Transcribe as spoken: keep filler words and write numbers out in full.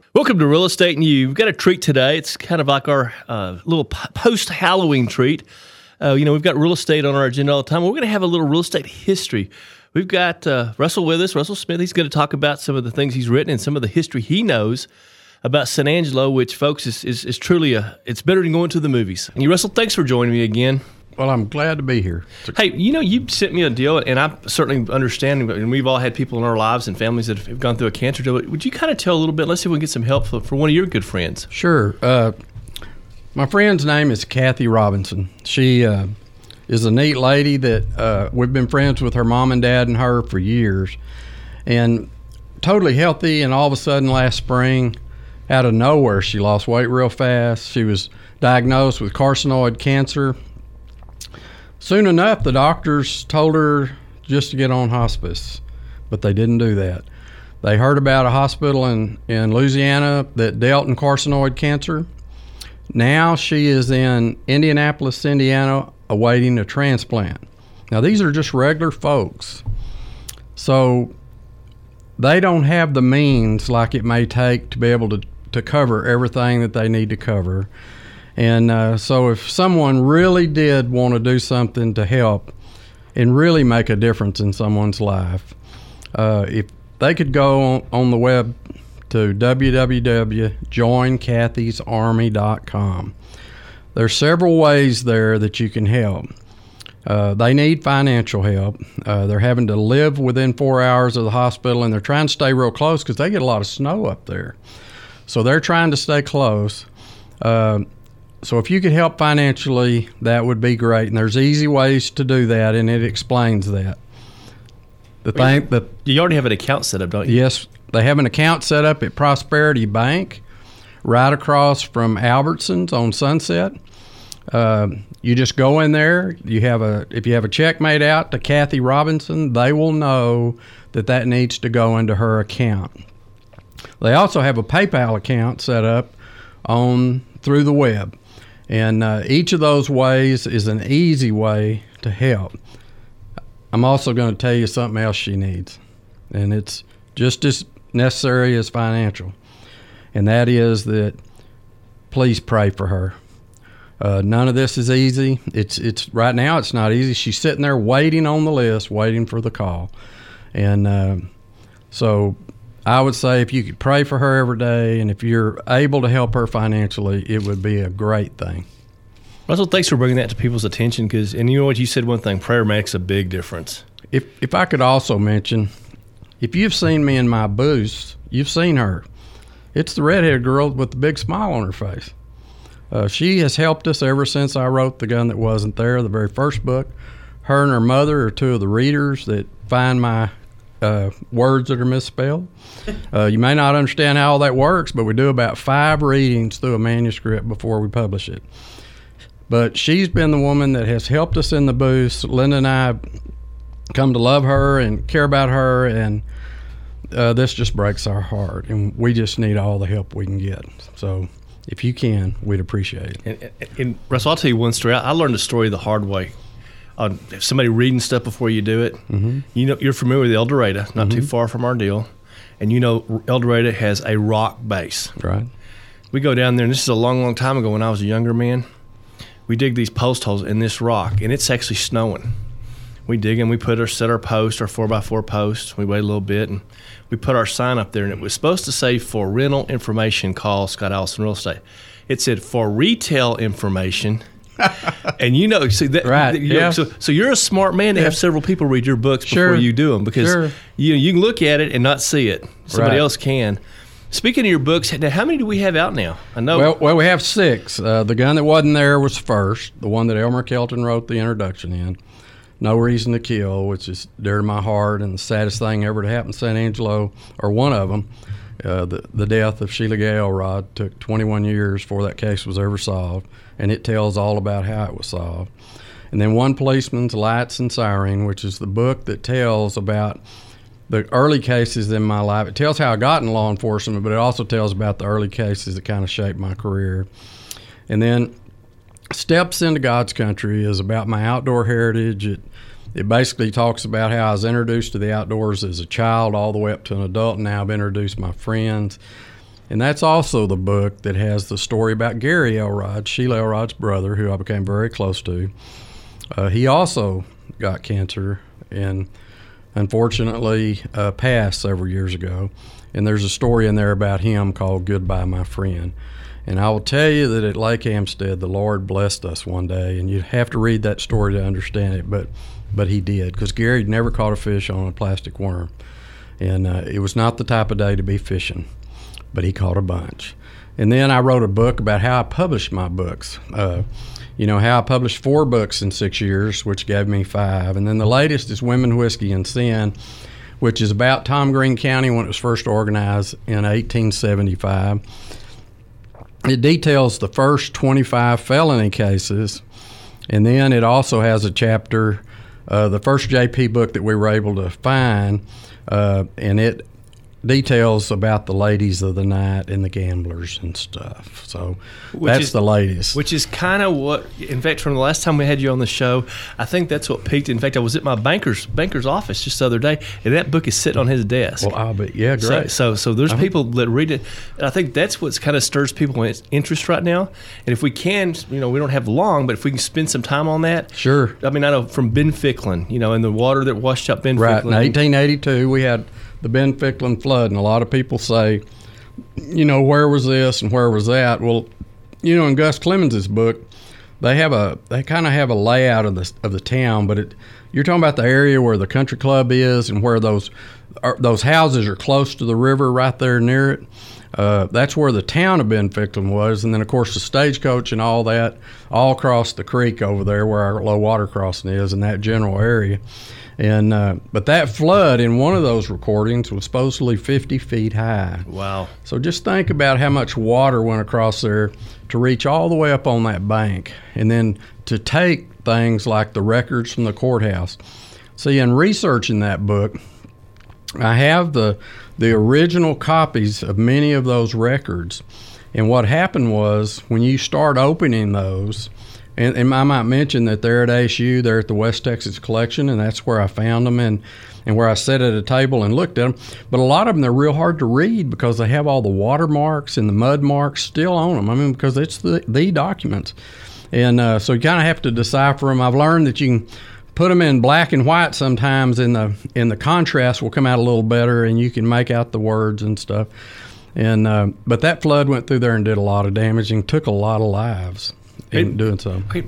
Welcome to Real Estate New. We've got a treat today. It's kind of like our uh, little p- post-Halloween treat. Uh, you know, we've got real estate on our agenda all the time. We're going to have a little real estate history. We've got uh, Russell with us, Russell Smith. He's going to talk about some of the things he's written and some of the history he knows about San Angelo, which, folks, is, is, is truly a, it's better than going to the movies. And you, Russell, thanks for joining me again. Well, I'm glad to be here. Hey, you know, you sent me a deal, and I certainly understand, and we've all had people in our lives and families that have gone through a cancer deal. Would you kind of tell a little bit? Let's see if we can get some help for, for one of your good friends. Sure. Uh, my friend's name is Kathy Robinson. She uh, is a neat lady that uh, we've been friends with her mom and dad and her for years. And totally healthy, and all of a sudden last spring, out of nowhere, she lost weight real fast. She was diagnosed with carcinoid cancer. Soon enough, the doctors told her just to get on hospice, but they didn't do that. They heard about a hospital in, in Louisiana that dealt in carcinoid cancer. Now she is in Indianapolis, Indiana, awaiting a transplant. Now, these are just regular folks. So they don't have the means like it may take to be able to, to cover everything that they need to cover. And uh, so if someone really did want to do something to help and really make a difference in someone's life, uh, if they could go on, on the web to w w w dot join kathys army dot com. There's several ways there that you can help. Uh, they need financial help. Uh, they're having to live within four hours of the hospital, and they're trying to stay real close because they get a lot of snow up there. So they're trying to stay close. Uh, So if you could help financially, that would be great. And there's easy ways to do that, and it explains that. The thing that you already have an account set up, don't you? Yes, they have an account set up at Prosperity Bank, right across from Albertsons on Sunset. Uh, you just go in there. You have a if you have a check made out to Kathy Robinson, they will know that that needs to go into her account. They also have a PayPal account set up on through the web. And uh, each of those ways is an easy way to help. I'm also going to tell you something else she needs, and it's just as necessary as financial, and that is that please pray for her. Uh, none of this is easy. It's it's right now it's not easy. She's sitting there waiting on the list, waiting for the call. And uh, so I would say if you could pray for her every day, and if you're able to help her financially, it would be a great thing. Russell, thanks for bringing that to people's attention, because, and you know what, you said one thing, prayer makes a big difference. If if I could also mention, if you've seen me in my booth, you've seen her. It's the redheaded girl with the big smile on her face. Uh, she has helped us ever since I wrote The Gun That Wasn't There, the very first book. Her and her mother are two of the readers that find my Uh, words that are misspelled. Uh, you may not understand how all that works, but we do about five readings through a manuscript before we publish it. But she's been the woman that has helped us in the booth. Linda and I come to love her and care about her, and uh, this just breaks our heart, and we just need all the help we can get. So if you can, we'd appreciate it. And, and, and Russell, I'll tell you one story. I, I learned a story the hard way. Uh, if somebody reading stuff before you do it, mm-hmm. you know, you're familiar with El Dorado, not mm-hmm. too far from our deal, and you know El Dorado has a rock base. Right. We go down there, and this is a long, long time ago when I was a younger man. We dig these post holes in this rock, and it's actually snowing. We dig and we put our set our post, our four by four post. We wait a little bit, and we put our sign up there, and it was supposed to say, for rental information, call Scott Allison Real Estate. It said for retail information. And you know, see that, right? You yeah. know, so, so you're a smart man to yeah. have several people read your books sure. before you do them, because sure. you you can look at it and not see it. Somebody right. else can. Speaking of your books, now how many do we have out now? I know. Well, well, we have six. Uh, The Gun That Wasn't There was first, the one that Elmer Kelton wrote the introduction in. No Reason to Kill, which is dear to my heart and the saddest thing ever to happen in San Angelo, or one of them. Uh, the, the death of Sheila Gay Elrod took twenty-one years before that case was ever solved, and it tells all about how it was solved. And then One Policeman's Lights and Siren, which is the book that tells about the early cases in my life. It tells how I got in law enforcement, but it also tells about the early cases that kind of shaped my career. And then Steps into God's Country is about my outdoor heritage. It It basically talks about how I was introduced to the outdoors as a child all the way up to an adult, and now I've introduced my friends. And that's also the book that has the story about Gary Elrod, Sheila Elrod's brother, who I became very close to. Uh, he also got cancer and unfortunately uh, passed several years ago. And there's a story in there about him called Goodbye, My Friend. And I will tell you that at Lake Amstead, the Lord blessed us one day, and you have to read that story to understand it, but but he did, because Gary never caught a fish on a plastic worm. And uh, it was not the type of day to be fishing, but he caught a bunch. And then I wrote a book about how I published my books. Uh, you know, how I published four books in six years, which gave me five. And then the latest is Women, Whiskey, and Sin, which is about Tom Green County when it was first organized in eighteen seventy-five. It details the first twenty-five felony cases, and then it also has a chapter, uh, the first J P book that we were able to find, uh, and it details about the ladies of the night and the gamblers and stuff. So which that's is, the latest. Which is kind of what, in fact, from the last time we had you on the show, I think that's what peaked. In fact, I was at my banker's banker's office just the other day, and that book is sitting on his desk. Well, I'll be, yeah, great. So, so, so there's uh-huh. people that read it, and I think that's what's kind of stirs people's interest right now. And if we can, you know, we don't have long, but if we can spend some time on that. Sure. I mean, I know from Ben Ficklin, you know, and the water that washed up Ben right. Ficklin. Right, in eighteen eighty-two, we had the Ben Ficklin flood, and a lot of people say, you know, where was this and where was that? Well, you know, in Gus Clemens' book, they have a they kind of have a layout of the of the town, but it you're talking about the area where the country club is and where those are, those houses are close to the river right there near it. Uh, that's where the town of Ben Ficklin was, and then of course the stagecoach and all that all across the creek over there where our low water crossing is in that general area. And uh, but that flood in one of those recordings was supposedly fifty feet high. Wow. So just think about how much water went across there to reach all the way up on that bank, and then to take things like the records from the courthouse. See, in researching that book, I have the the original copies of many of those records. And what happened was when you start opening those, And, and I might mention that they're at A S U, they're at the West Texas Collection, and that's where I found them and, and where I sat at a table and looked at them. But a lot of them, they're real hard to read because they have all the watermarks and the mud marks still on them. I mean, because it's the, the documents. And uh, so you kind of have to decipher them. I've learned that you can put them in black and white sometimes, and the, and the contrast will come out a little better, and you can make out the words and stuff. And uh, but that flood went through there and did a lot of damage and took a lot of lives in doing so.